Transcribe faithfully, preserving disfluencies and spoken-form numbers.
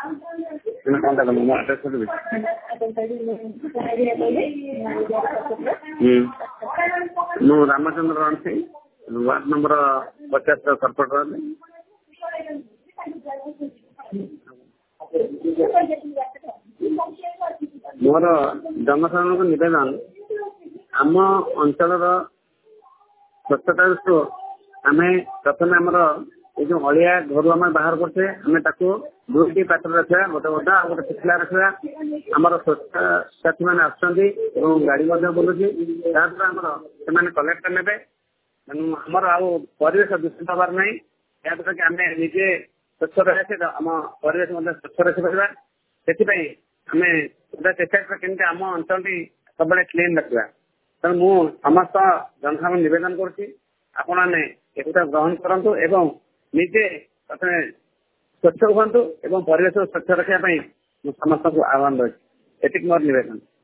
मैं कौन था मैं एड्रेस कर दूँ हम्म रामचंद्र रामसी वार्ड नंबर पचास करपट मोर जनसाधारण को निवेदन आम अंचल स्वच्छता आम प्रथम आमर ये जो अलिया घर आम बाहर करते आम दुईटी पात्र रखा गोटे ओदा गोटे पिछला रखा आमर स्वच्छ साथी मैंने आसुँच गाड़ी बुलूची आमर कलेक्ट ने तेणु आमर आउ परिवेश दूषित हबार ना याद्वारा कि आम निजे स्वच्छ रहा आम परिवेश स्वच्छ रखिपर से आम चेष्टा केमती आम अंचल सब क्लीन रखा तेणु मु समस्त जनसाधारण निवेदन करुच्ची आपण मैंने एक ग्रहण करूँ एवं निजे प्रथम स्वच्छ रुहतु एवं परिवेश स्वच्छ रखापी समस्त को आह्वान रही मोर निवेदन।